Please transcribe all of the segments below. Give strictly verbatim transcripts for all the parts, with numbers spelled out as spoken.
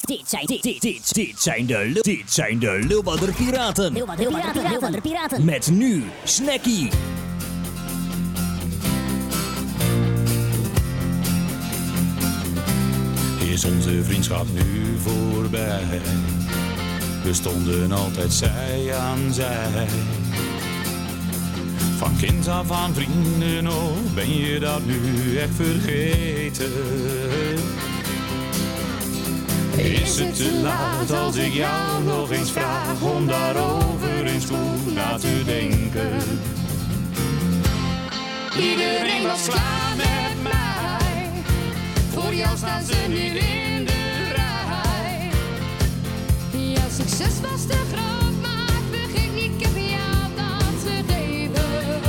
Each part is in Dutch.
dit zijn, dit, dit, dit, dit zijn de, Lul- dit zijn de Leeuwarder Piraten. Leeuwarder Piraten, Leeuwarder Piraten. Met nu Snacky. Is onze vriendschap nu voorbij? We stonden altijd zij aan zij. Van kind af aan vrienden, oh, ben je dat nu echt vergeten? Is het te laat als ik jou nog eens vraag om daarover eens goed na te denken? Iedereen was klaar met mij, voor jou staan ze nu in de rij. Jouw succes was te groot, maar vergeet niet, ik heb jou dat gegeven.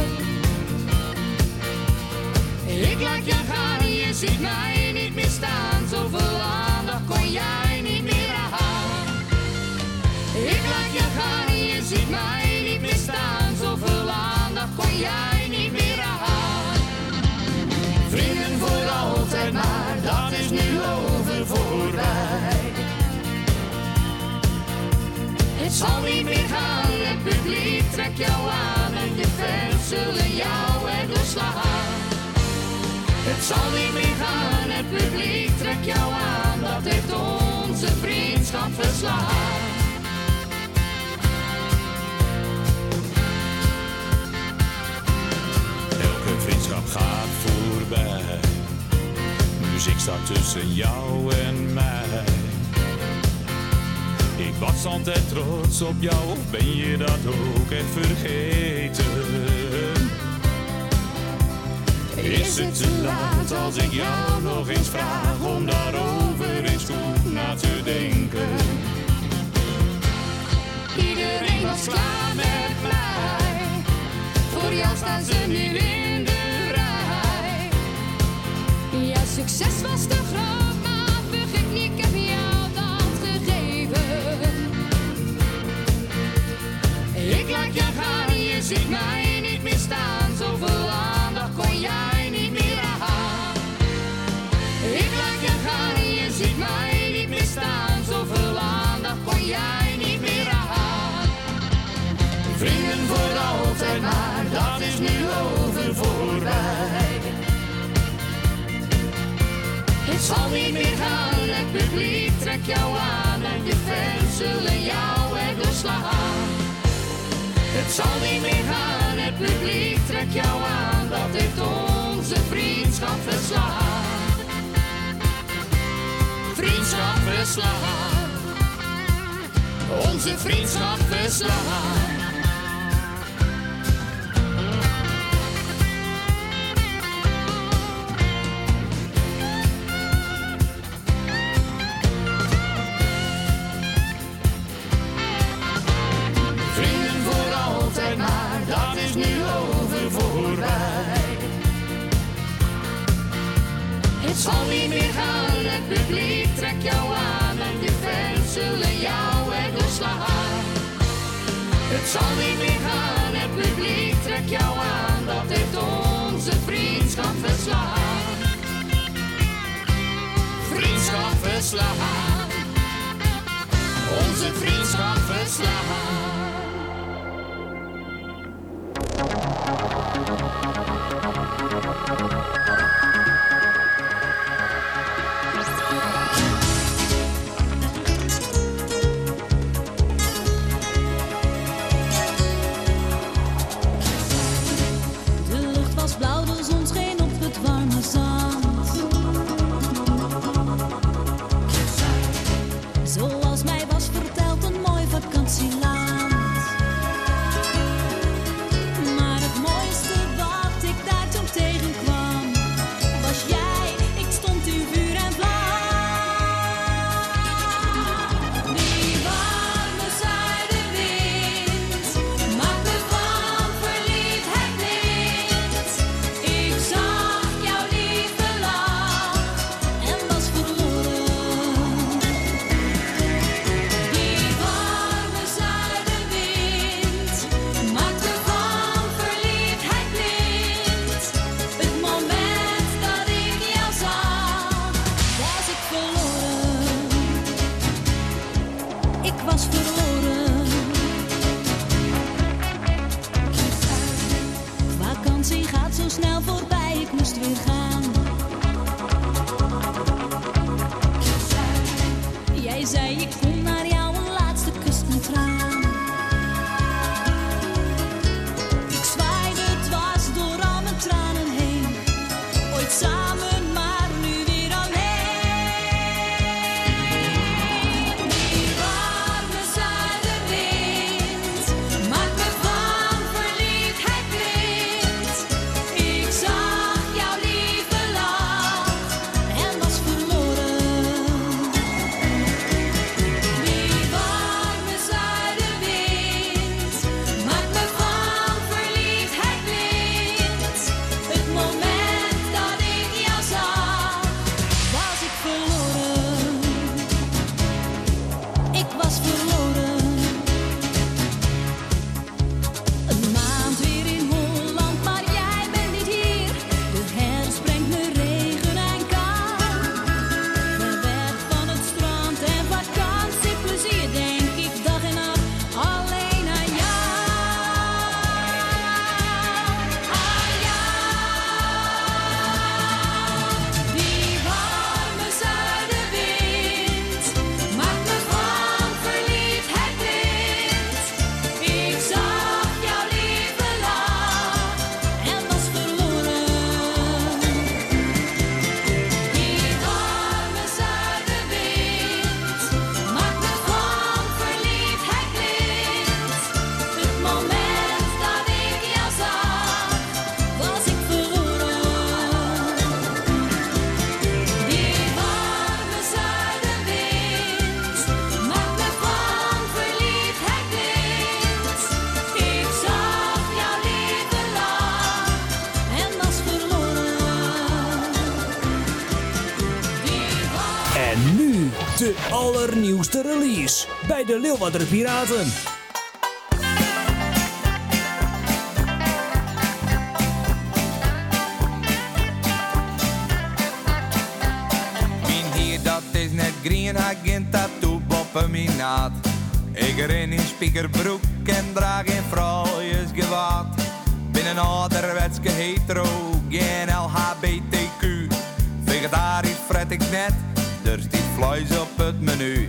Ik laat je gaan, je ziet mij niet meer staan. Zoveel aandacht kon jij niet meer aan. Ik laat je gaan, je ziet mij niet meer staan. Zoveel aandacht kon jij niet meer aan. Vrienden voor altijd, maar dat is nu over voorbij. Het zal niet meer gaan, het publiek trekt jou aan. En je fans zullen jou erdoor slaan. Het zal niet meer gaan, het publiek trekt jou aan. Dat heeft onze vriendschap verslaan. Elke vriendschap gaat voorbij. Muziek staat tussen jou en mij. Ik was altijd trots op jou, of ben je dat ook echt vergeten? Is het te laat als ik jou nog eens vraag om daarover eens goed na te denken? Iedereen was klaar met mij, voor jou staan ze nu in de rij. Jouw succes was te groot, maar vergeet niet, ik heb jou dat gegeven. Ik laat je gaan, je ziet mij niet meer staan. Zoveel aandacht kon jij niet meer aan. Ik laat je gaan, je ziet mij niet meer staan. Zoveel aandacht kon jij niet meer aan. Vrienden voor altijd, maar dat is nu over voorbij. Het zal niet meer gaan, het publiek trekt jou aan. En je fans zullen jou erdoor slaan. Het zal niet meer gaan, het publiek trekt jou aan. Dat heeft onze vriendschap verslaan. Vriendschap verslaan. Onze vriendschap verslaan. Maar dat is nu over voorbij. Het zal niet meer gaan, het publiek trekt jou aan. En je fans zullen jou erdoor slaan. Het zal niet meer gaan, het publiek trekt jou aan. Dat heeft onze vriendschap verslaan. Vriendschap verslaan. Onze vriendschap verslaan. De lucht was blauw, de zon scheen op het warme zand. Zoals mij was verteld, een mooi vakantieland. Maar het mooiste wat ik daar toen tegenkwam Hij zei ik kom naar jou een laatste kus en traan. Ik zwaaide dwars door al mijn tranen heen. Ooit samen, maar nu weer alleen. Die warme zuidenwind maakt me van verliefdheid blind. Ik zag jouw lieve lach en was verloren. Die warme zuidenwind maakt me van verliefdheid blind. Het moment dat ik jou zag, was ik verloren. Ik was verloren. Een maand weer in Holland, maar jij bent niet hier. De herfst brengt me regen en kou. Ver weg van het strand en vakantieplezier, denk ik dag en nacht alleen aan jou. Aan jou. Die warme zuidenwind maakt me van verliefdheid blind. Ik zag jouw lieve lach en was verloren. Die warme zuidenwind maakt me van verliefdheid blind. Het moment dat ik jou zag, was ik verloren. Die warme zuidenwind maakt me van verliefdheid blind. Ik zag jouw lieve lach en was verloren. Die warme En nu de allernieuwste release bij de Leeuwarder Piraten. Mijn hier, dat is net green, hij geen tattoo boppen mijn naad. Ik ren in spiekerbroek en draag in vrouwjesgewaad. Ben een ouderwetske hetero, geen L H B T Q. Vegetarisch fret ik net, er stiet vlees op het menu.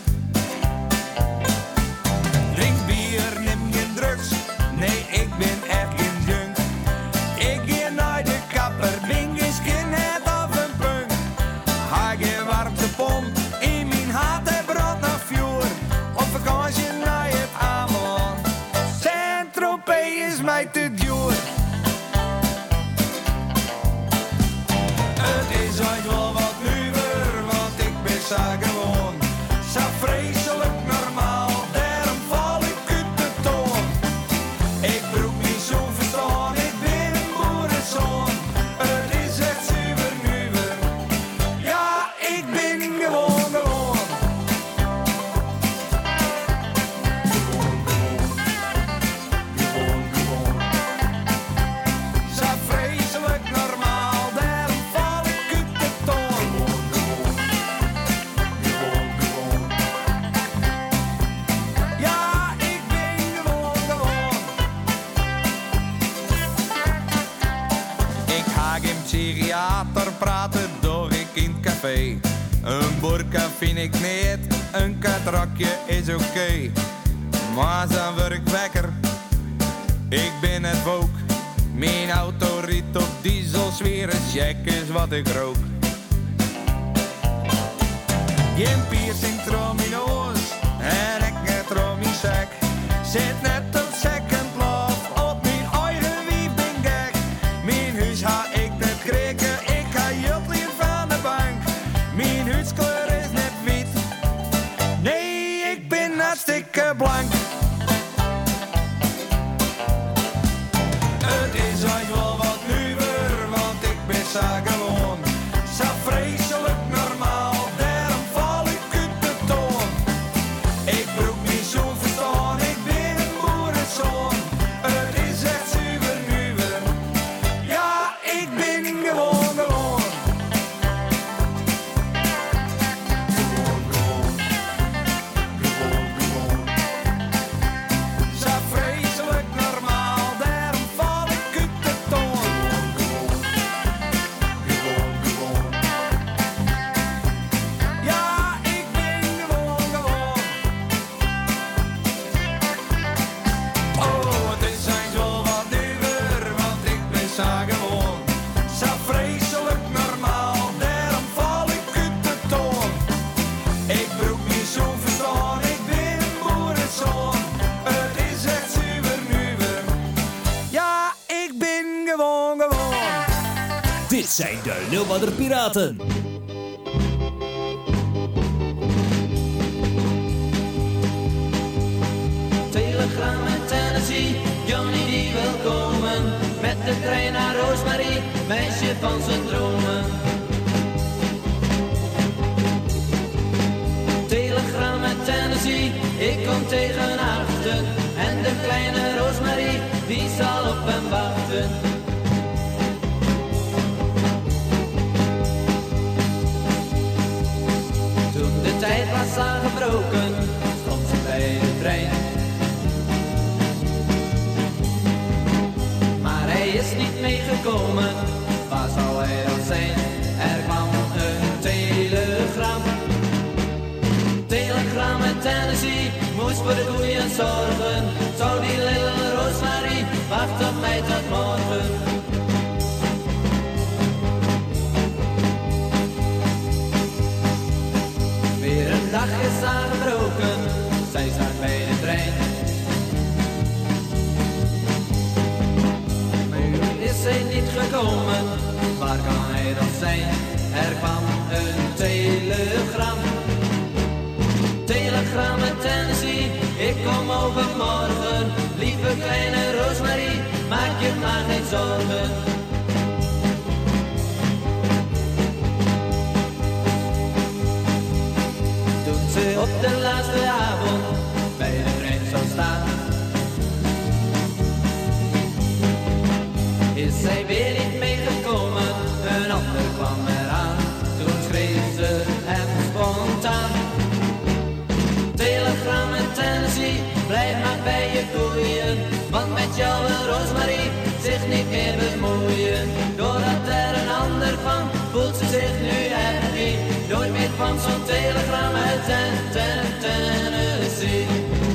Drink bier, neem geen drugs, nee ik ben echt geen junk. Ik ga naar de kapper, ben geen skinhead of een punk. Ga geen warmtepomp in mijn hart en brand naar vuur. Op vakantie naar het Ameland, Saint-Tropez is mij te duur. Het is ooit wel wat nuwer, want ik ben zo gewoon. Zo vreselijk normaal, daarom val ik uit de toon. Ik broek niet zo verstaan, ik ben een boerenzoon. Het is echt super nuwer, ja ik ben gewoon gewoon. Gewoon gewoon. Zo vreselijk normaal, daarom val ik uit de toon. Gewoon gewoon. Ja, ik ben gewoon gewoon. Ik ga geen psychiater praten, door ik in het café. Een burka vind ik niet, een katrakje is oké. Maar zo'n werkwekker, ik ben het ook. Mijn auto riet op diesel, zweren, check is wat ik rook. Geen piercing trom mijn oors en ik net trom mijn zak. Zit net op second love, op mijn eigen wie ben gek. Mijn huis ha ik net krikken, ik ga juttelien van de bank. Mijn huidskleur is net wit, nee ik ben hartstikke blank. Het is ooit wel wat nuwer, want ik ben zo gewoon. Zo vreselijk normaal, daarom val ik uit de toon. Ik broek niet zo verstaan, ik ben een boerenzoon. Het is echt super nuwer, ja ik ben gewoon gewoon. Gewoon gewoon, gewoon gewoon. Dit zijn de Leeuwarder Piraten. Telegram uit Tennessee, Johnny die wil komen. Met de trein naar Rosemary, meisje van zijn dromen. Telegram uit Tennessee, ik kom tegen achten. En de kleine Rosemary, die zal op hem wachten. Toen de tijd was aangebroken, stond ze bij de trein. Maar hij is niet meegekomen, waar zou hij dan zijn? Er kwam een telegram. Telegram uit Tennessee, moest voor de koeien zorgen. Zou die little Rosemary, wacht op mij tot morgen. Weer een dag is aangebroken, zij staat bij de trein. Nu is hij niet gekomen, waar kan hij dan zijn? Er kwam een telegram. Telegram uit Tennessee, ik kom overmorgen. Lieve kleine Rosemary, maak je maar geen zorgen. Toen ze op de laatste avond bij de trein zou staan, is zij weer niet meegekomen, een ander kwam eraan. Toen schreef ze hem spontaan. Telegram in Tennessee, blijf maar bij je koeien. Want met jou wil Rosemary zich niet meer bemoeien. Doordat er een ander kwam, voelt ze zich nu happy. Nooit meer kwam zo'n telegram uit ten, ten, Tennessee.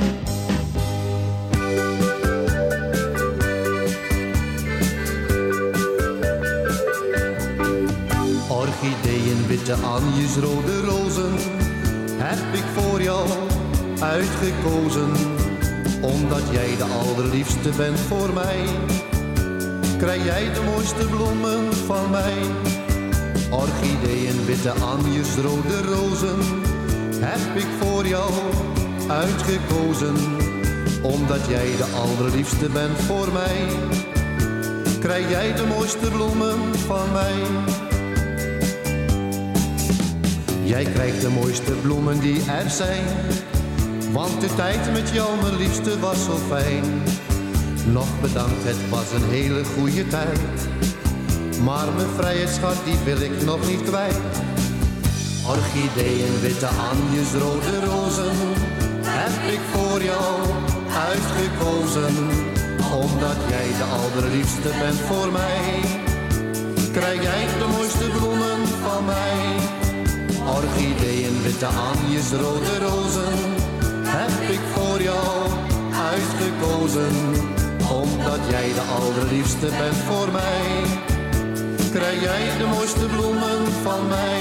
Orchideeën, witte anjes, rode rozen heb ik voor jou uitgekozen. Omdat jij de allerliefste bent voor mij, krijg jij de mooiste bloemen van mij. Orchideeën, witte anjes, rode rozen heb ik voor jou uitgekozen. Omdat jij de allerliefste bent voor mij, krijg jij de mooiste bloemen van mij. Jij krijgt de mooiste bloemen die er zijn, want de tijd met jou, mijn liefste, was zo fijn. Nog bedankt, het was een hele goede tijd, maar mijn vrijheidsschat, die wil ik nog niet kwijt. Orchideeën, witte anjes, rode rozen heb ik voor jou uitgekozen. Omdat jij de allerliefste bent voor mij, krijg jij de mooiste bloemen van mij. Orchideeën, witte anjes, rode rozen heb ik voor jou uitgekozen. Omdat jij de allerliefste bent voor mij, krijg jij de mooiste bloemen van mij.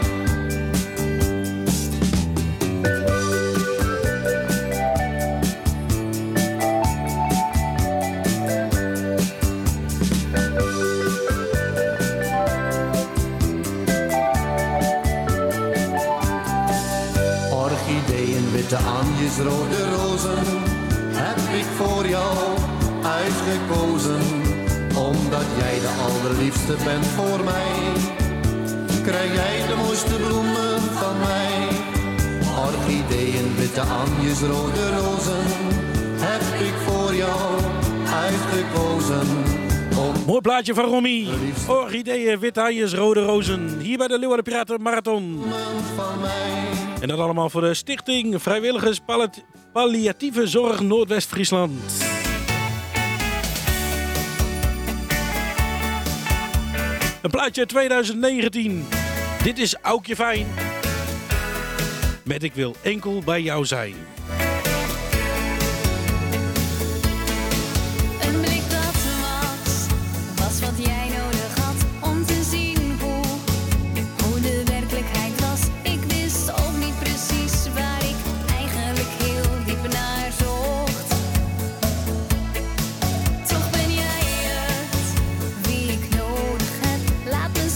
Witte anjes, rode rozen heb ik voor jou uitgekozen. Omdat jij de allerliefste bent voor mij, krijg jij de mooiste bloemen van mij. Orchideeën, witte anjes, rode rozen heb ik voor jou uitgekozen. Mooi plaatje van Romy. Orchideeën, witte anjes, rode rozen. Hier bij de Leeuwarder Piraten Marathon. En dat allemaal voor de Stichting Vrijwilligers Palliatieve Zorg Noordwest-Friesland. Een plaatje twintig negentien. Dit is Aukje Fijn. Met Ik wil enkel bij jou zijn. Een blik dat was, was wat jij nodig had om te zien hoe, hoe de werkelijkheid was. Ik wist ook niet precies waar ik eigenlijk heel diep naar zocht. Toch ben jij het, wie ik nodig heb. Laat me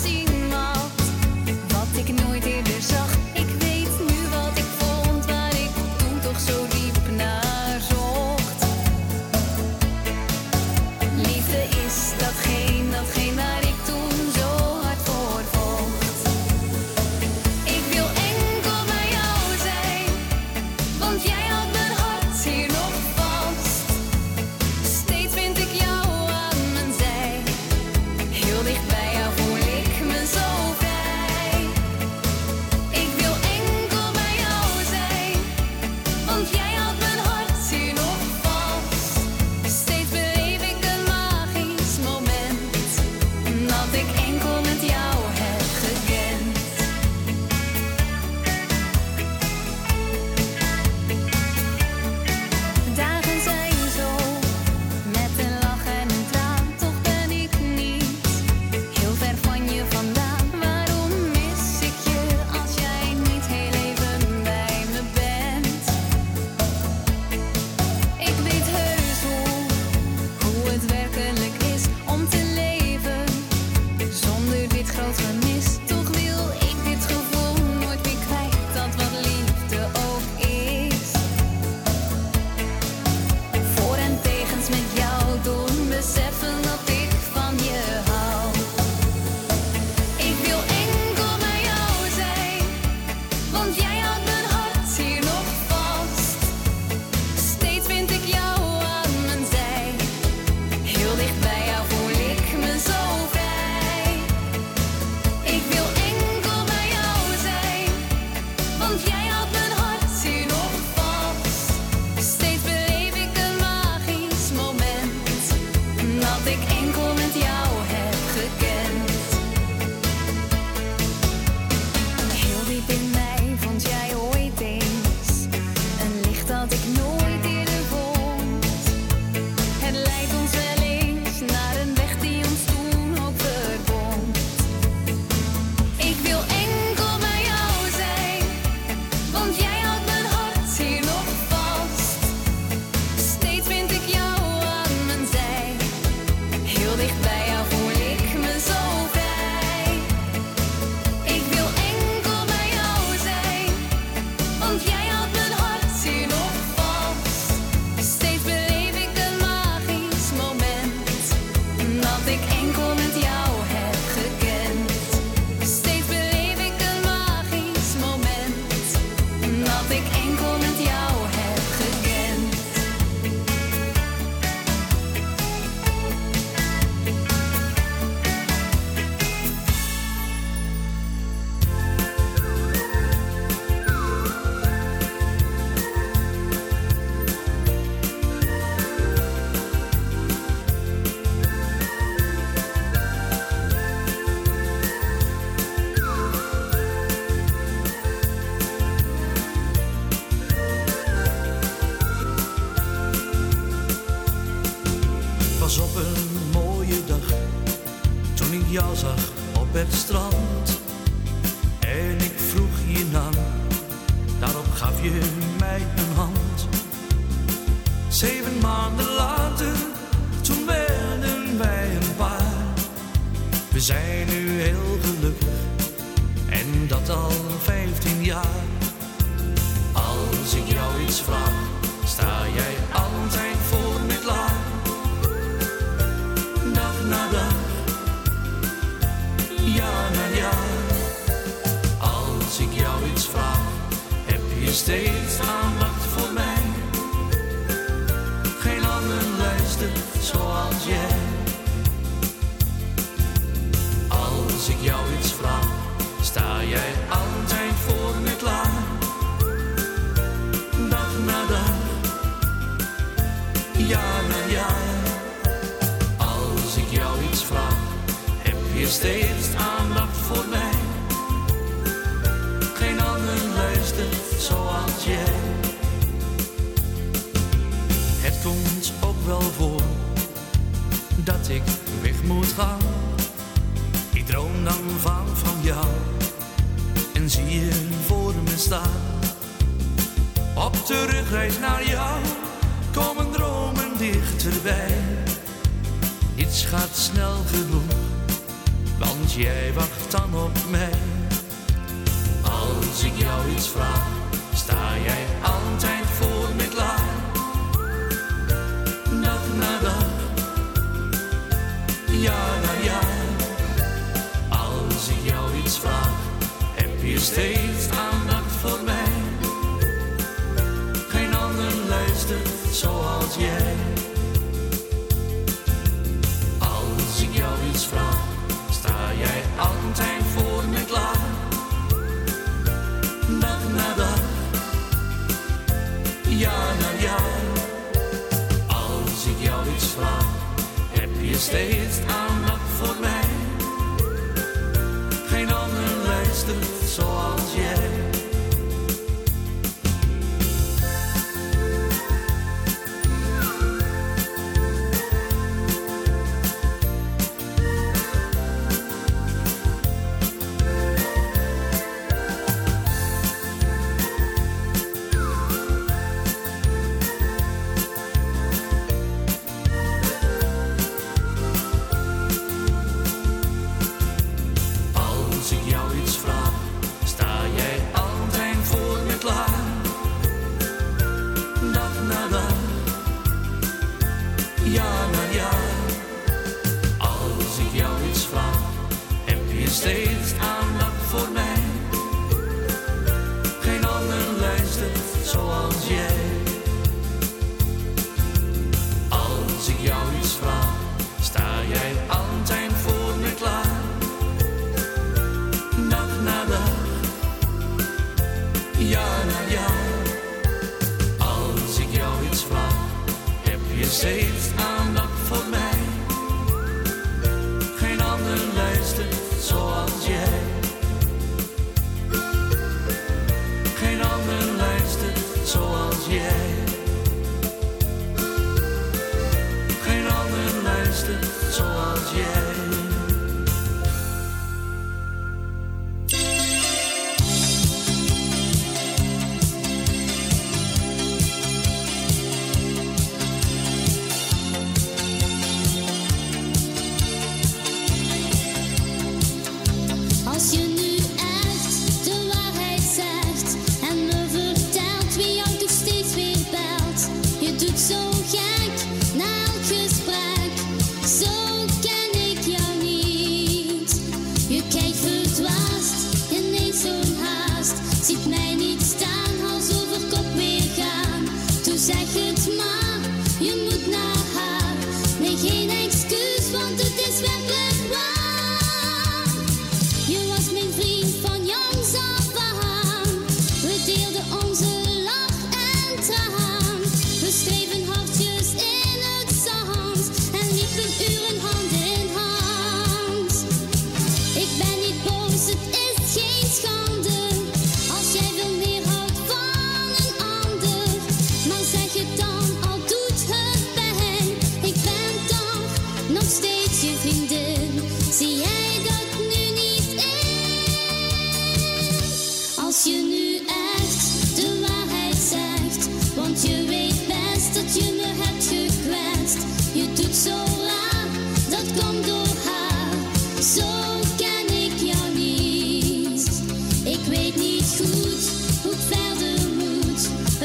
wat ik enkel met jou heb gekend. Was op een mooie dag, toen ik jou zag op het strand. En ik vroeg je naam, daarop gaf je mij een hand. Zeven maanden later, toen werden wij een paar. We zijn nu heel gelukkig, en dat al vijftien jaar. Als ik jou iets vraag, sta jij altijd voor me klaar. Dag na dag, jaar na jaar. Als ik jou iets vraag, heb je steeds aandacht voor mij. Geen ander luistert zoals jij. Als ik jou iets vraag, sta jij altijd voor me klaar. Dag na dag, jaar na jaar. Als ik jou iets vraag, heb je steeds aandacht voor mij. Geen ander luistert zoals jij. Het komt ook wel voor dat ik weg moet gaan. Ik droom dan van van jou en zie je voor me staan. Op terugreis naar jou komen dromen dichterbij. Niets gaat snel genoeg, want jij wacht dan op mij. Als ik jou iets vraag, sta jij altijd voor me klaar. Dag na dag, jaar na jaar. Als ik jou iets vraag, heb je steeds aandacht voor mij. Geen ander luistert zoals jij. Als ik jou iets vraag, sta jij altijd voor me klaar. Dag na dag, jaar na jaar. Als ik jou iets vraag, heb je steeds aandacht voor mij. Geen ander luistert zoals jij. Als ik jou iets vraag, sta jij altijd voor me klaar. Dag na dag, jaar na jaar. Als ik jou iets vraag, heb je steeds aandacht voor mij. Geen ander luistert zoals jij. Als ik jou iets vraag, sta jij altijd voor me klaar. Dag na dag, jaar na jaar. Als ik jou iets vraag, heb je steeds aandacht voor mij. Geen ander luistert zoals jij. Geen ander luistert zoals jij. Geen ander luistert zoals jij.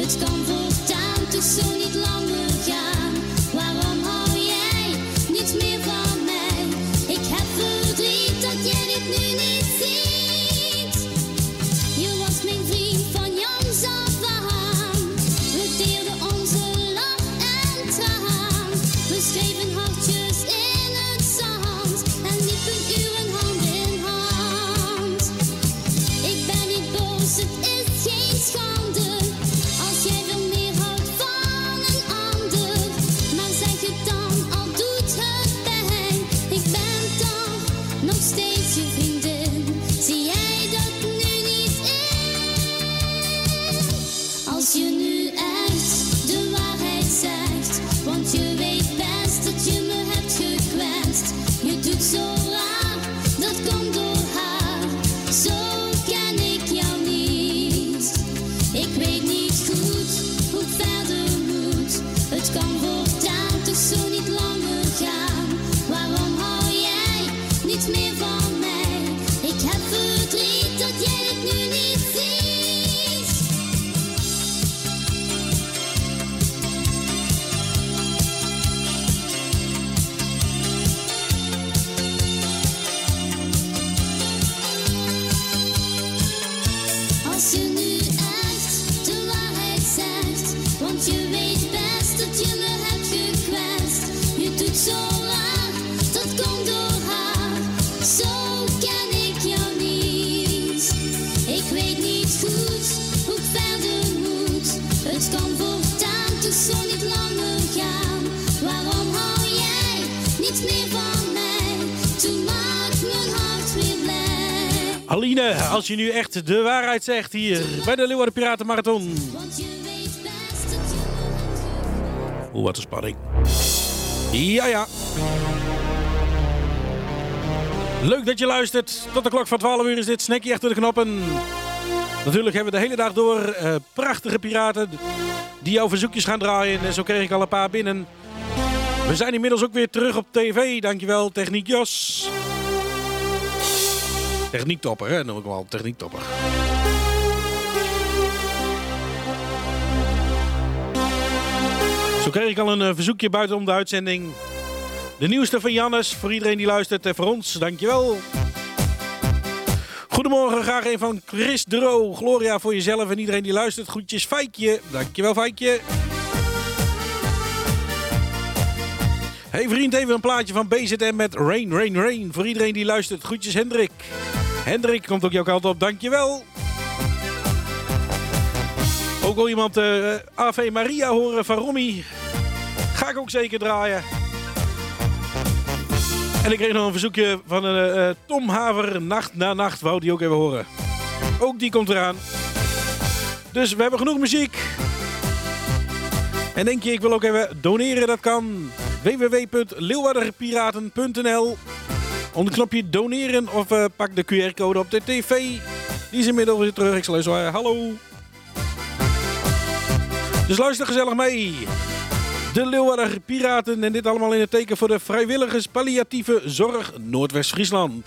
Het kan voortaan toch zo niet langer gaan. Waarom hou jij niets meer van mij? Ik heb verdriet dat jij dit nu niet ziet. Je was mijn vriend van jongs af aan. We deelden onze lach en traan. We schreven hartjes in het zand en liepen uren hand in hand. Ik ben niet boos, het is geen schande als jij veel meer houdt van een ander. Maar zeg het dan, al doet het pijn. Ik ben toch nog steeds je vriendin. Zie jij dat nu niet in? Als je nu echt de waarheid zegt, want je weet best dat je me hebt gekwetst. Je doet zo raar, dat komt door haar. Zo ken ik jou niet. Ik weet niet goed hoe het verder moet. Het kan voortaan toch zo niet langer gaan. Waarom hou jij niets meer van mij? Ik heb verdriet dat jij het nu niet ziet. Als je nu echt de waarheid zegt, want je weet best dat je me hebt gekwetst. Je doet zo raar, dat komt door haar. Zo ken ik jou niet. Ik weet niet goed hoe het verder moet. Het kan voortaan toch zo niet langer gaan. Waarom hou jij niets meer van mij? Toen maakt mijn hart weer blij. Aline, als je nu echt de waarheid zegt hier bij de Leeuwarden Piraten Marathon. Want je weet best dat je me hebt. Oeh, wat een spanning. Ja, ja. Leuk dat je luistert. Tot de klok van twaalf uur is dit Snackie achter de knoppen. Natuurlijk hebben we de hele dag door uh, prachtige piraten die jouw verzoekjes gaan draaien. En zo kreeg ik al een paar binnen. We zijn inmiddels ook weer terug op tv. Dankjewel, Techniek Jos. Techniek topper, hè? Noem ik wel techniek topper. Zo kreeg ik al een uh, verzoekje buitenom de uitzending. De nieuwste van Jannes, voor iedereen die luistert en voor ons, dankjewel. Goedemorgen, graag een van Chris Dro. Gloria voor jezelf en iedereen die luistert. Groetjes, Feikje. Dankjewel, Feikje. Hey vriend, even een plaatje van B Z M met Rain, Rain, Rain. Voor iedereen die luistert, groetjes Hendrik. Hendrik, komt ook jouw kant op, dankjewel. Ook al iemand uh, Ave Maria horen van Romy. Ga ik ook zeker draaien. En ik kreeg nog een verzoekje van uh, uh, Tom Haver. Nacht na nacht, wou die ook even horen. Ook die komt eraan. Dus we hebben genoeg muziek. En denk je, ik wil ook even doneren, dat kan. w w w punt leeuwardenpiraten punt n l. Onder het knopje doneren of uh, pak de Q R-code op de tv. Die is inmiddels weer terug. Ik zal even zwaaien. Hallo. Dus luister gezellig mee. De Leeuwarden Piraten en dit allemaal in het teken voor de vrijwilligers palliatieve zorg Noordwest-Friesland.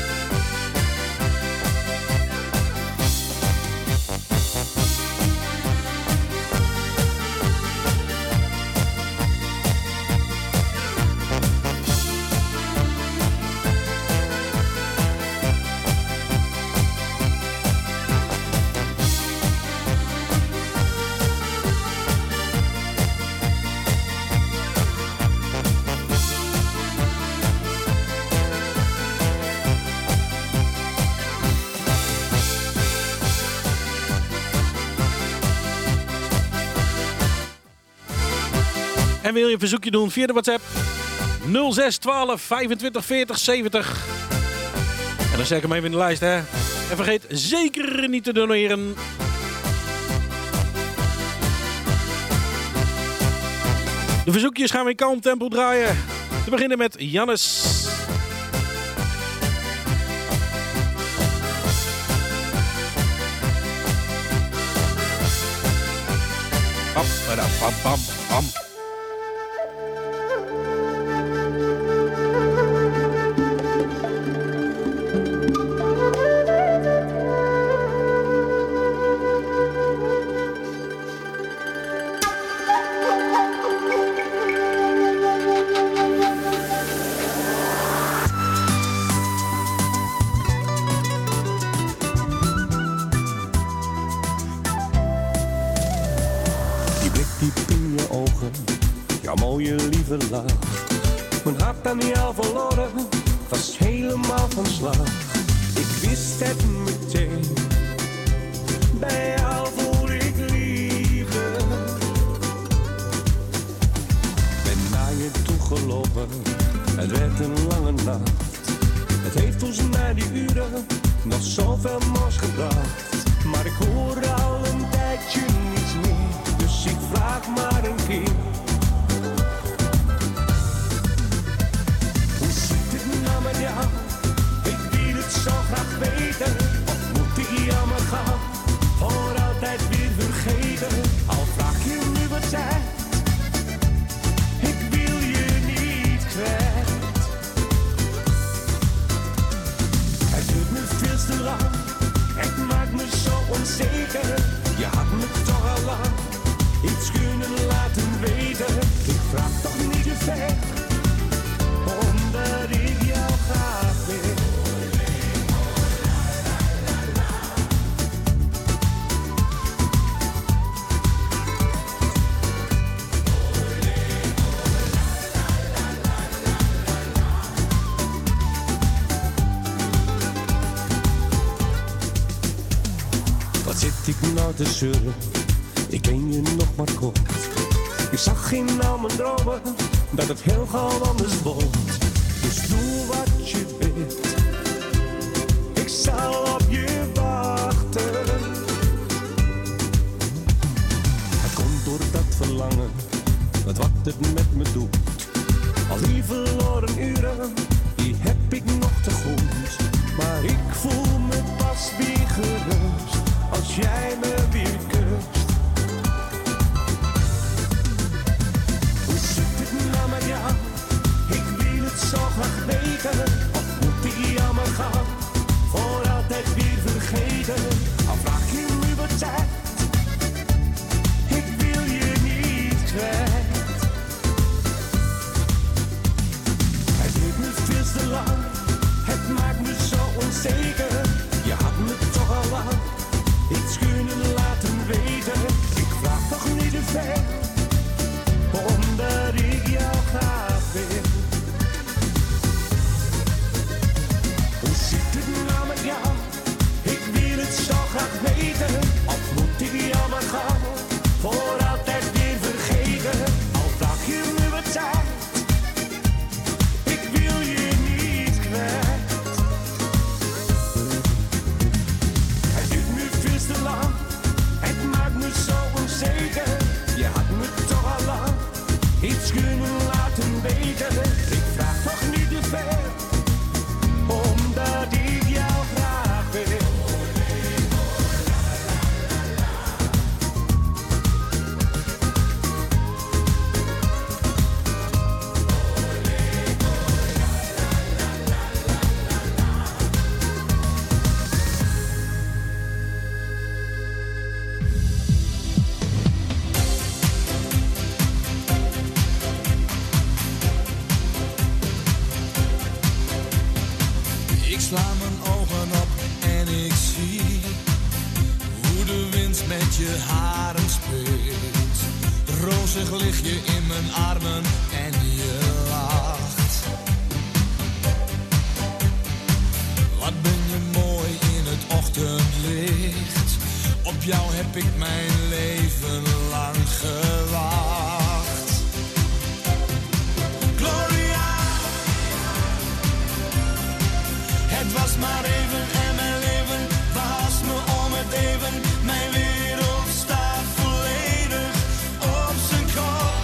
En wil je een verzoekje doen via de WhatsApp nul zes twaalf vijfentwintig veertig zeventig. En dan zeg ik hem even in de lijst, hè. En vergeet zeker niet te doneren. De verzoekjes gaan we in kalm tempo draaien. We beginnen met Jannes. Pam, pam, pam, pam, pam. blik diep in je ogen, jouw mooie lieve lach. Mijn hart aan jou verloren, was helemaal van slag. Ik wist het meteen, bij jou voel ik liefde. Ben naar je toegelopen, het werd een lange nacht. Het heeft ons na die uren nog zoveel moois gebracht. Maar ik hoor al een tijdje niets meer, dus ik vraag maar een keer. Hoe zit het nou met jou? Ik wil het zo graag weten. Of moet ik jammer gaan, voor altijd weer vergeten? Al vraag je nu wat tijd, ik wil je niet kwijt. Het duurt me veel te lang, het maakt me zo onzeker. Je had me toch al lang iets kunnen laten weten. Ik vraag toch niet te ver, omdat ik jou graag wil. Wat zit ik nou te zeuren? Ik ken je nog maar kort. Ik zag in al mijn dromen dat het heel gauw anders wordt. Dus doe wat je wilt, ik zal op je wachten. Het komt door dat verlangen, wat wat het met me doet. Al die verloren uren, die heb ik nog te goed. Maar ik voel me pas weer gerust als jij me weer kust. Hoe zit het nou met jou? Ik wil het zo graag weten. Of moet ik jammer gaan, voor altijd weer vergeten? Al vraag je nu wat tijd, ik wil je niet kwijt. Het duurt me veel te lang, het maakt me zo onzeker. Je had me toch al lang iets kunnen laten weten. Ik vraag toch niet te ver, omdat ik jou graag wil. Hoe zit het nou met jou? Ik wil het zo graag weten. Of moet ik jammer gaan, voor altijd weer vergeten? Al vraag je me wat tijd, ik wil je niet kwijt. Het duurt nu veel te lang, het maakt me zo onzeker. Je had me toch al lang iets kunnen laten weten. Ik vraag toch niet te ver, omdat ik jou graag wil. Ik sla mijn ogen op en ik zie hoe de wind met je haren speelt. Rozig lig je in mijn armen en je lacht. Wat ben je mooi in het ochtendlicht. Op jou heb ik mijn leven lang gewacht. Gloria, het was maar even en mijn leven was me om het even. Mijn wereld staat volledig op zijn kop.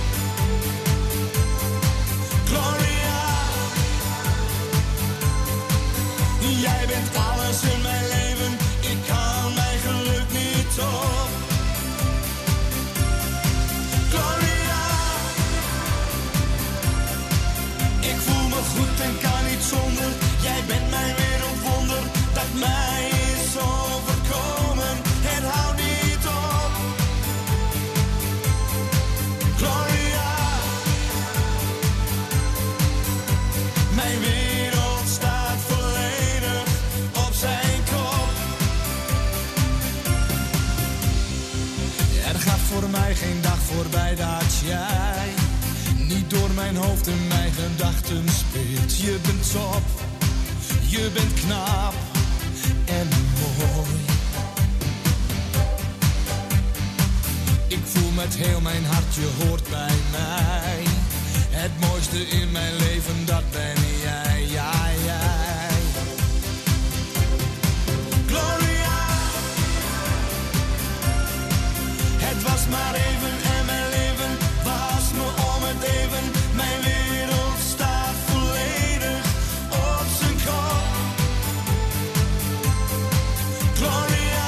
Gloria, jij bent alles in mijn leven. Ik kan mijn geluk niet op. gaat voor mij geen dag voorbij dat jij niet door mijn hoofd en mijn gedachten speelt. Je bent top, je bent knap en mooi. Ik voel met heel mijn hart, je hoort bij mij. Het mooiste in mijn leven, dat ben jij, ja, jij. Gloria, het was maar even en mijn leven was me om het even. Mijn wereld staat volledig op zijn kop. Gloria,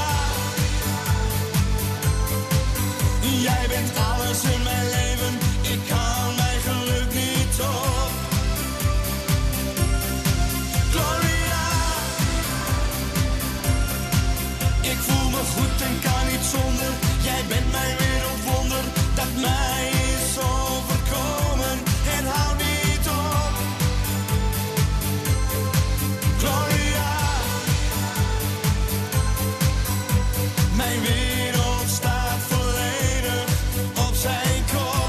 jij bent alles in mijn leven, ik kan mijn geluk niet op. Gloria, ik voel me goed en kan niet zonder. Jij bent mijn wereldwonder, dat mij is overkomen en hou niet op. Gloria, mijn wereld staat volledig op zijn kop.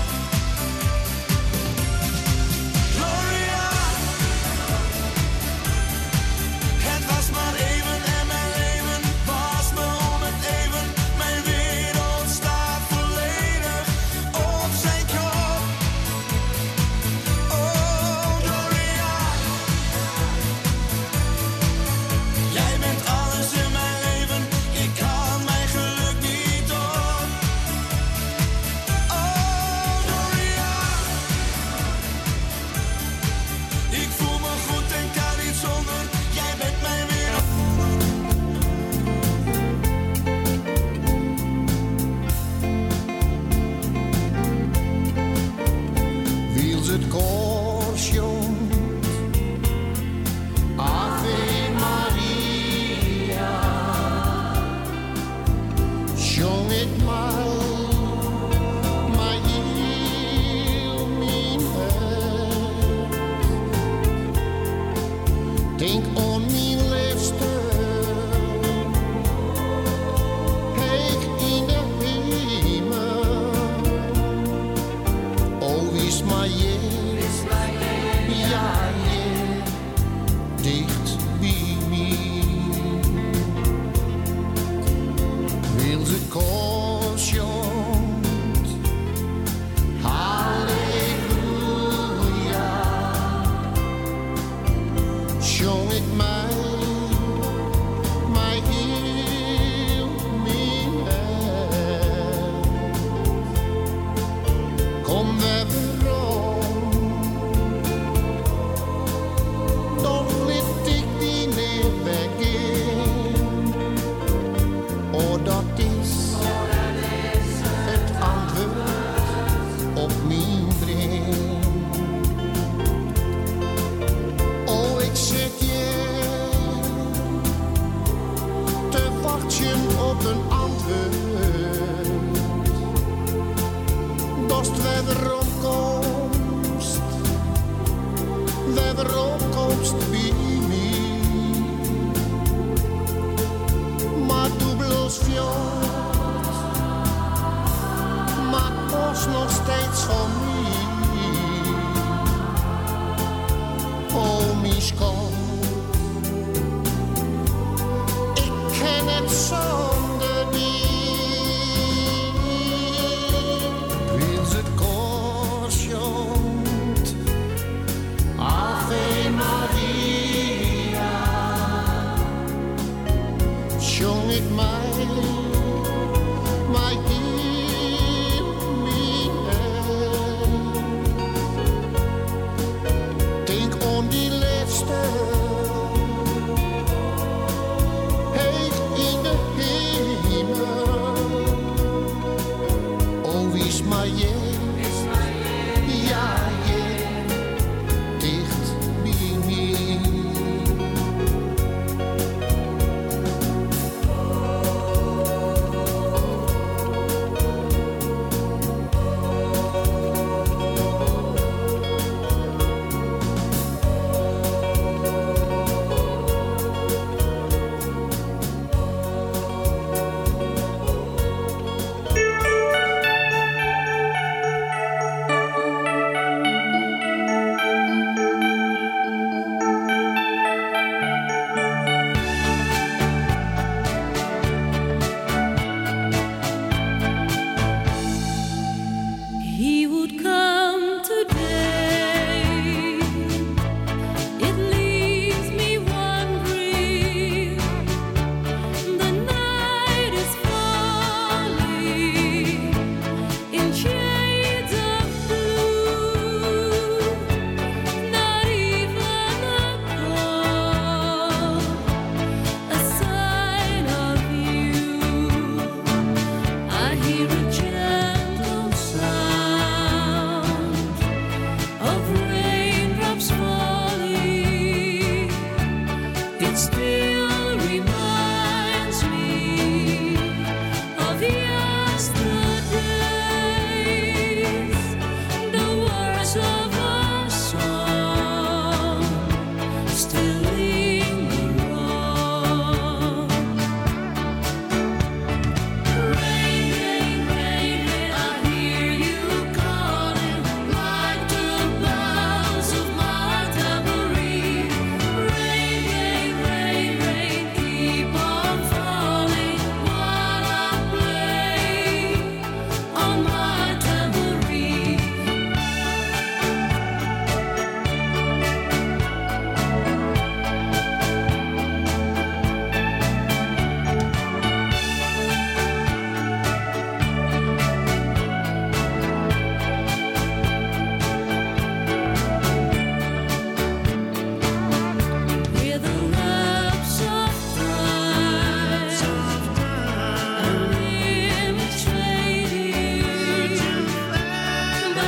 Gloria, het was maar even en mijn leven was me om het even. Mijn wereld staat volledig op zijn kop. Oh, Gloria, jij bent alles in mijn leven, ik kan mijn geluk niet op. Oh, Gloria, ik voel me goed en kan niet zonder. Jij bent mijn wereld. Wils het korsjon, Ave Maria, sjong ik maar, maar heel mijn hart. Denk aan mijn liefste, heeg in de hemel. Oh, wis maar je, ja, je, dicht bij mij. Wil ze koosjont, halleluja. Sjong ik mij, mij heel mijn hart. Kom we weer om, toch liet ik die niet weggeen. Oh, dat is het antwoord op mijn brein. Oh, ik zit hier te wachten op een antwoord. Dorst wederom komst, wederom komst bij mij. Maar du bloos fjord, maakt ons nog steeds van mij. Oh, mijn schat, ik ken het zonder die. Wils het korsjont, Ave Maria, sjong ik mij, mij heel mijn hart. Denk aan die liefste, heeg in de hemel. Oh, wis maar je, ja, je, dicht bij mij.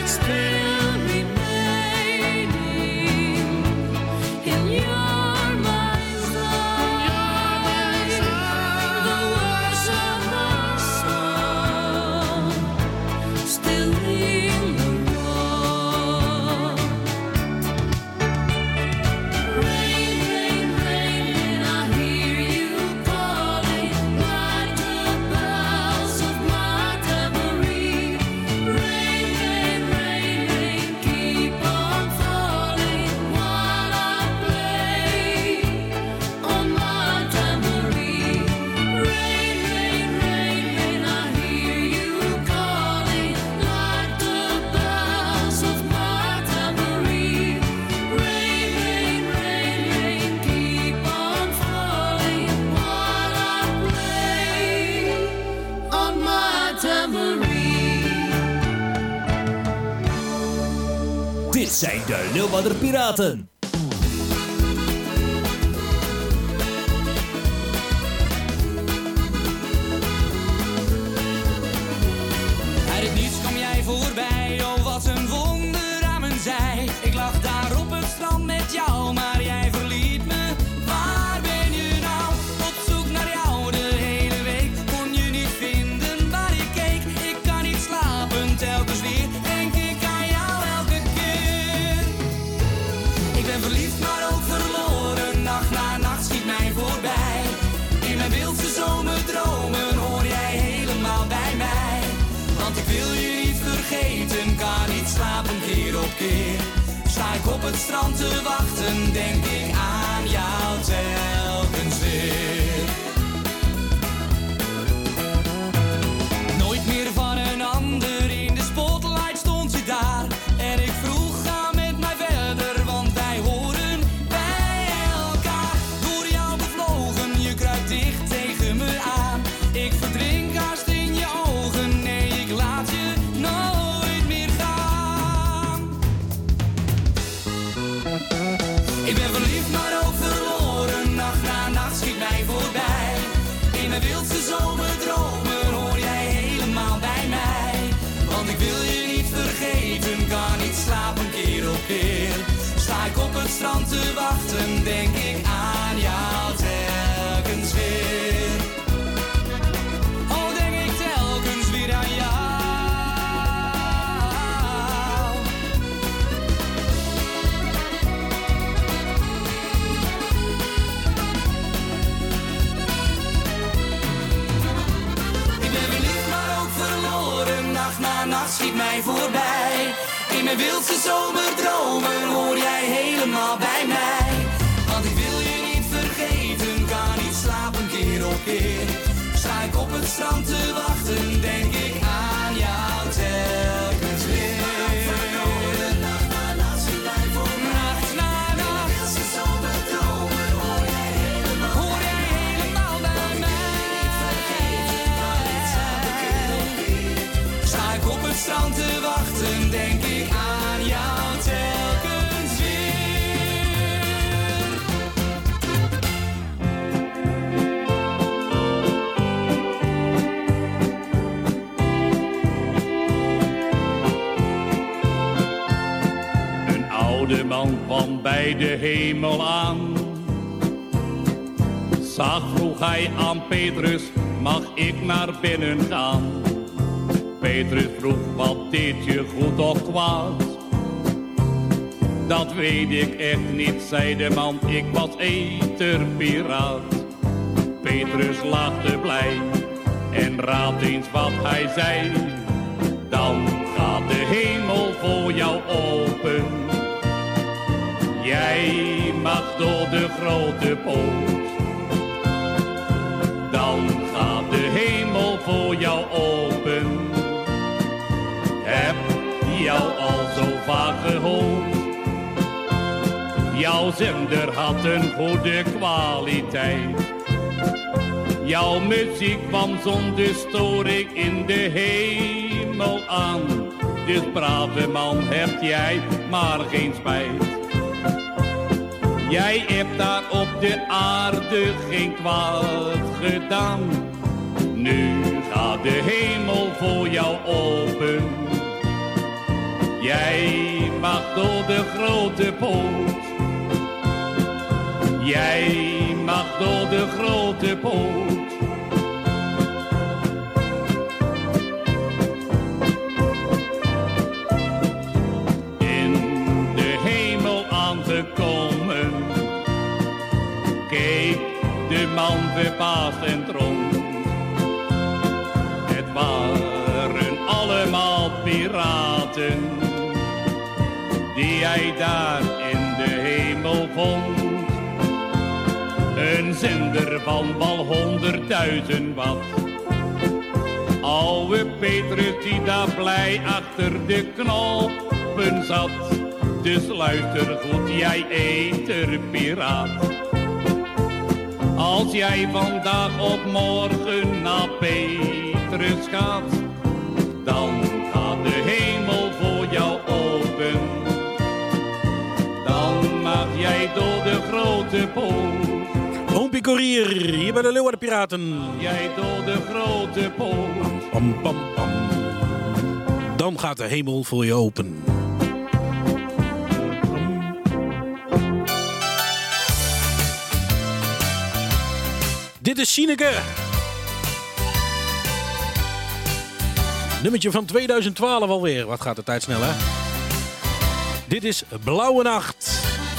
still remaining in your mind's eye. The words of the song still linger on. Rain, rain, rain, when I hear you calling like the bells of my tambourine. Rain, rain, rain, rain, keep on falling while I play on my tambourine. Rain, rain, rain, when I hear you calling like the bells of my tambourine. Rain, rain, rain, rain, keep on falling while I play on my tambourine. Dit zijn de Leeuwarder Piraten. Uit het niets kwam jij voorbij, oh wat een wonder aan mijn zij. Ik lag daar op het strand met jou, maar jij verliet me. Waar ben je nou? Op zoek naar jou de hele week. Kon je niet vinden waar ik keek. Ik kan niet slapen, telkens weer denk ik aan jou elke keer. Ik ben verliefd, maar ook verloren. Nacht na nacht schiet mij voorbij. In mijn wildste zomerdromen hoor jij helemaal bij mij. Want ik wil je niet vergeten, kan niet slapen keer op keer. Sta ik op het strand te wachten, denk ik aan jou telkens weer. Nooit meer van een ander, in de spotlight stond je daar. En ik vroeg, ga met mij verder, want wij horen bij elkaar. Door jou bevlogen, je kruipt dicht tegen me aan. Ik verdrink haast in je ogen, nee ik laat je nooit meer gaan. Ik ben verliefd, maar ook verloren. Nacht na nacht schiet mij voorbij. In mijn wildste zomerdromen hoor jij helemaal bij mij. Want ik wil je niet vergeten, kan niet slapen keer op keer. Sta ik op het strand te wachten, denk ik aan jou telkens weer. Oh, denk ik telkens weer aan jou. Ik ben verliefd, maar ook verloren. Nacht na nacht schiet mij voorbij. In mijn wildste zomerdromen hoor jij helemaal bij mij. Want ik wil je niet vergeten, kan niet slapen keer op keer. Sta ik op het strand te wachten, denk ik aan jou telkens weer. Nacht na nacht schiet mij voorbij. Nacht na nacht. In mijn wildste zomerdromen hoor jij helemaal, hoor jij helemaal bij mij. Sta ik op het strand te wachten, denk ik aan jou telkens weer. Een oude man kwam bij de hemel aan. Zag vroeg hij aan Petrus, mag ik naar binnen gaan? Petrus vroeg, wat deed je goed of kwaad? Dat weet ik echt niet, zei de man, ik was eterpiraat. Petrus lachte blij en raad eens wat hij zei. Dan gaat de hemel voor jou open. Jij mag door de grote poort. Dan gaat de hemel voor jou open. Heb jou al zo vaak gehoord. Jouw zender had een goede kwaliteit. Jouw muziek kwam zonder storing in de hemel aan. Dus brave man, hebt jij maar geen spijt. Jij hebt daar op de aarde geen kwaad gedaan. Nu gaat de hemel voor jou open. Jij mag door de grote poort. Jij mag door de grote poort. In de hemel aangekomen, keek de man verbaasd en rond. Het waren allemaal piraten die hij daar in de hemel vond. Een zender van wel honderdduizend watt. Oude Petrus die daar blij achter de knoppen zat. Dus luister goed, jij eterpiraat. Als jij vandaag of morgen naar Petrus gaat, dan gaat de hemel voor jou open. Dan mag jij door de grote poort. Oompie Courier, hier bij de Leeuwarden Piraten. Jij door de grote poort. Pam, pam, pam. Dan gaat de hemel voor je open. Dit is Sineke. Nummertje van tweeduizend twaalf alweer. Wat gaat de tijd snel, hè? Dit is Blauwe Nacht.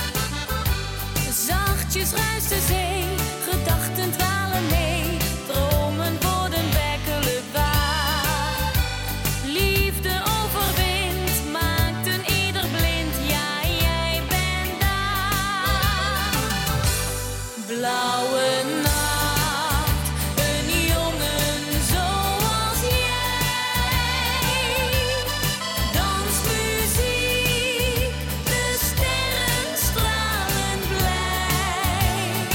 Zachtjes ruist de zee, gedachten dwalen mee, dromen worden werkelijk waar. Liefde overwint, maakt een ieder blind, ja jij bent daar. Blauwe nacht, een jongen zoals jij, dansmuziek, de sterren stralen blij.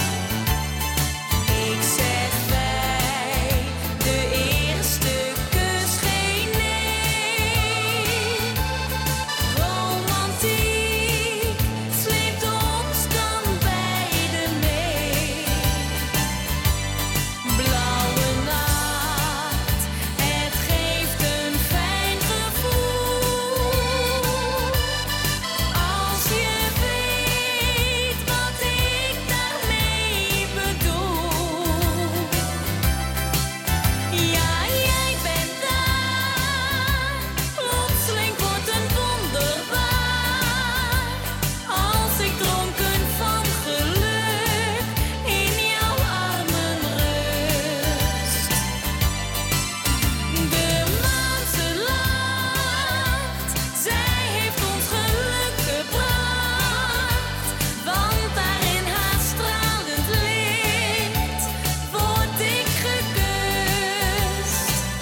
Ik zeg wij, de eerste kus geen nee. Romantiek sleept ons dan beiden mee. Blauwe nacht, het geeft een fijn gevoel. Als je weet wat ik daarmee bedoel. Ja, jij bent daar, plotseling wordt een wonder waar. Als ik dronken van geluk in jouw armen rust. De maan ze lacht, zij heeft ons geluk gebracht. Want daar in haar stralend licht word ik gekust.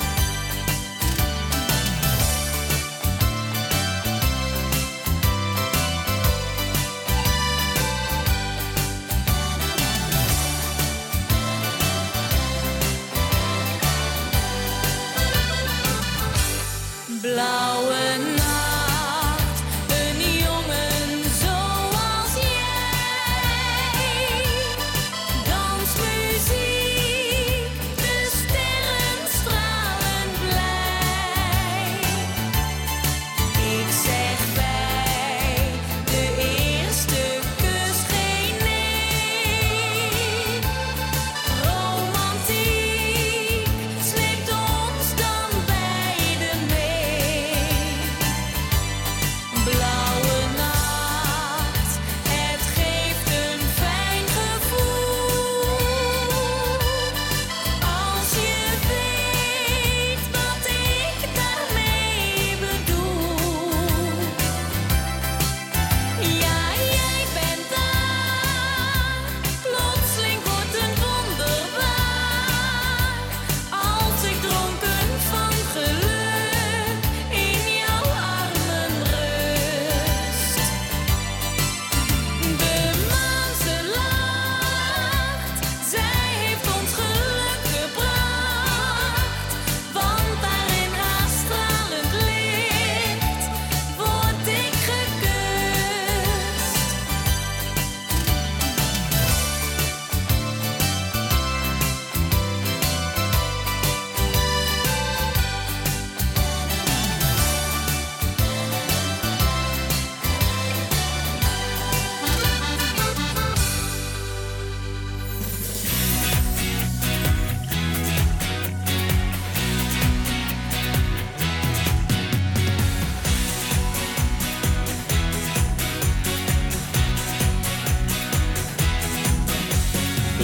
Blauwe nacht, een jongen zoals jij, dansmuziek, de sterren stralen blij. Ik zeg wij, de eerste kus geen nee. Romantiek sleept ons dan beiden mee.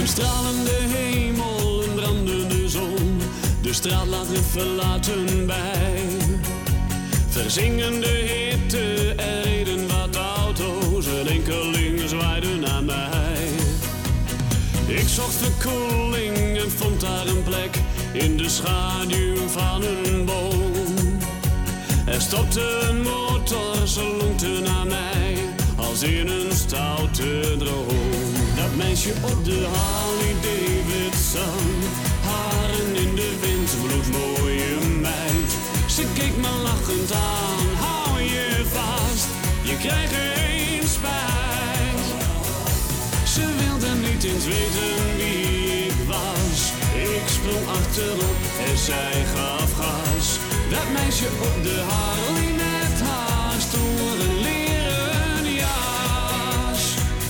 stralende hemel, een brandende zon. De straat laat er verlaten bij. Verzingende hitte, er reden wat auto's. Een enkeling zwaaide naar mij. Ik zocht verkoeling en vond daar een plek in de schaduw van een boom. Er stopte een motor, ze lonkte naar mij, als in een stoute droom. Dat meisje op de Harley Davidson, haren in de wind, bloedmooie meid. Ze keek me lachend aan, hou je vast, je krijgt geen spijt. Ze wilde niet eens weten wie ik was. Ik sprong achterop en zij gaf gas. Dat meisje op de Harley met haar stoere leren jas.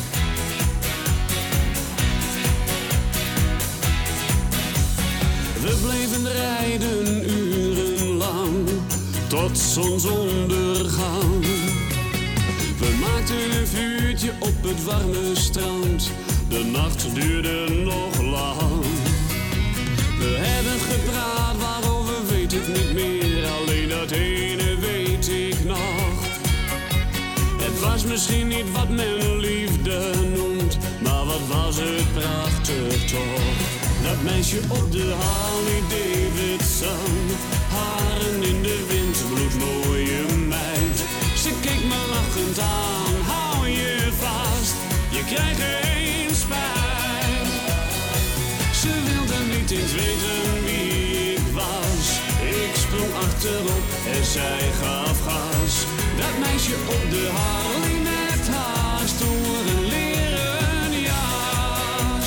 We bleven rijden urenlang, tot zonsondergang. We maakten een vuurtje op het warme strand. De nacht duurde nog lang. We hebben gepraat, waarover weet ik niet meer. Alleen dat ene weet ik nog. Het was misschien niet wat men liefde noemt, maar wat was het prachtig toch. Dat meisje op de Harley Davidson, haren in de wind, bloedmooie meid. Ze keek me lachend aan, hou je vast, je krijgt geen spijt. Ze wilde niet eens weten wie ik was. Ik sprong achterop en zij gaf gas. Dat meisje op de Harley met haar stoere leren jas.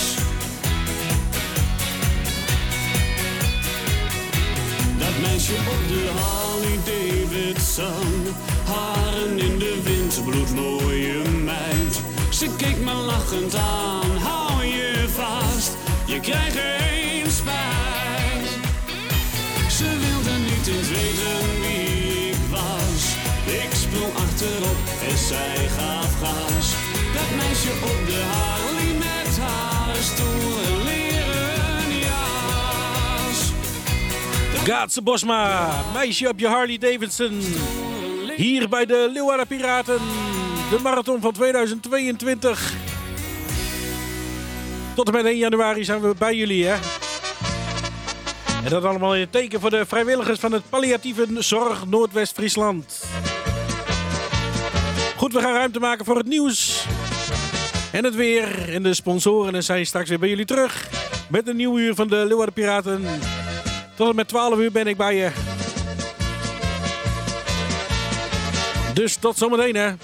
Dat meisje op de Harley Davidson, haren in de wind, bloedmooie meid. Ze keek me lachend aan, hou je vast, je krijgt geen spijt. Ze wilde niet eens weten wie ik was. Ik sprong achterop en zij gaf gas. Dat meisje op de Harley met haar stoere leren jas. Gaatse Bosma, meisje op je Harley Davidson. Hier bij de Leeuwarden Piraten. De marathon van tweeduizend tweeëntwintig. Tot en met één januari zijn we bij jullie, hè. En dat allemaal in het teken voor de vrijwilligers van het palliatieve zorg Noordwest-Friesland. Goed, we gaan ruimte maken voor het nieuws. En het weer. En de sponsoren en zijn straks weer bij jullie terug. Met een nieuw uur van de Leeuwarden Piraten. Tot en met twaalf uur ben ik bij je. Dus tot zometeen, hè.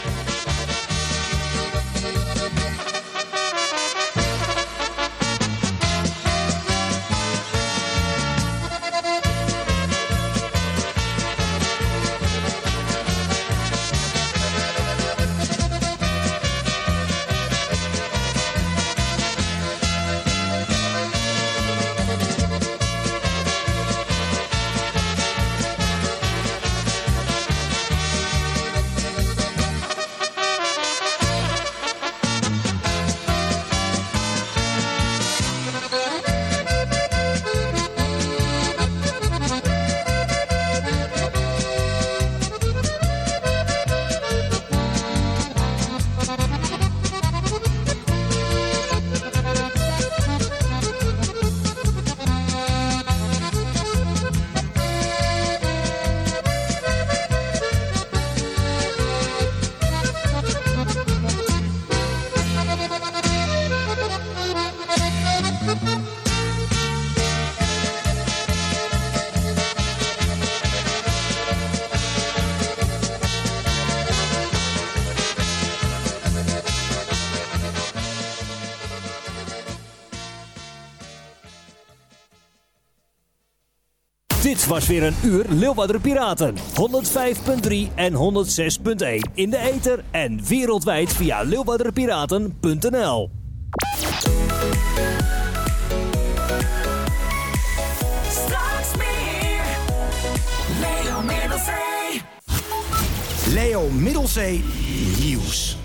Dit was weer een uur Leeuwarden Piraten. honderdvijf punt drie en honderdzes punt één in de ether en wereldwijd via leeuwardenpiraten punt n l. Straks meer. Leo Middelzee. Leo Middelzee Nieuws.